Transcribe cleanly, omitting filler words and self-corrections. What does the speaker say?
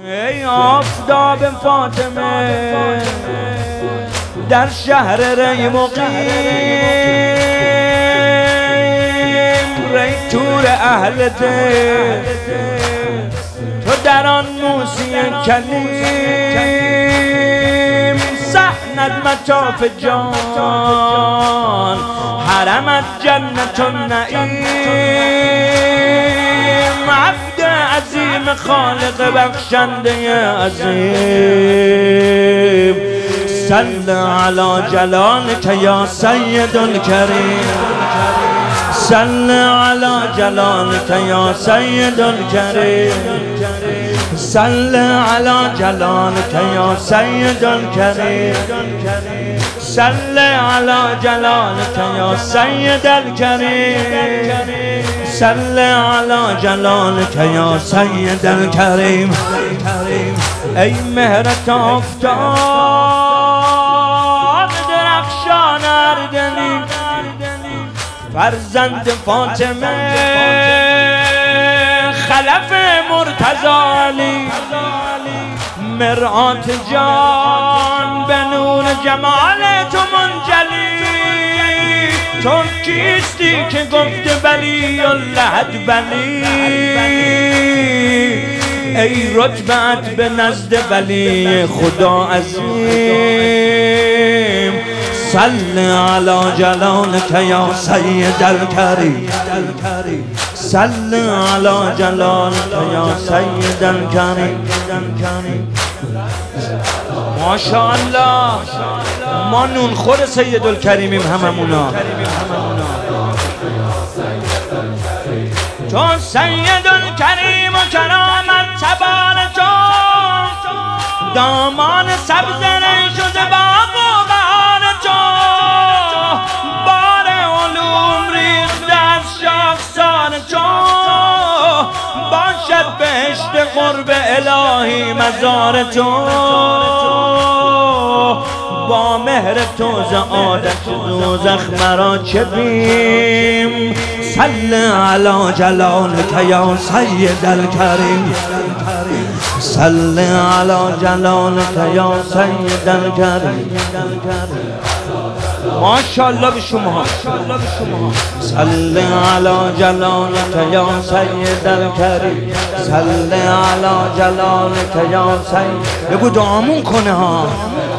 ای آفتاب فاطمه در شهر ری مقیم، ری تور اهل ده تو در آن موسی کلیم، صحنت مطاف جان حرمت جنت النعیم، عبد عظیم خالق بخشنده عظیم، صل علی جلالک یا سید الکریم، صل علی جلالک یا سید الکریم، صل علی جلالک یا سید الکریم، صل علی جلالک یا سید الکریم، صل علی جلالک یا سید الکریم. ای مهرت آفتاب درخشان اردنی، فرزند فاطمه خلف مرتضی علی، مرآت جان به نور جمال تو منجلی، تو کیستی که گفت ولی اللهد ولی، ای رتبت به نزد ولی خدا عظیم، صل علی جلالک یا سید الکریم، صل علی جلالک یا سید الکریم. ماشاءالله ما نون خور سید الکریمیم هممونا، تو سید الکریم و کرامت تبار تو، دامان سبز ری شده باغ و بهار تو، بار علوم ریخته از شاخسار تو، باشد بهشت قرب الهی مزار تو، با مهر تو ز عادت دوزخ مرا چه بیم، صل علی جلالک یا سید الکریم، صل علی جلالک یا سید الکریم. ماشاءالله به شما، صل علی جلالک یا سید الکریم، صل علی جلالک یا سید. بگو دعامون کنه ها.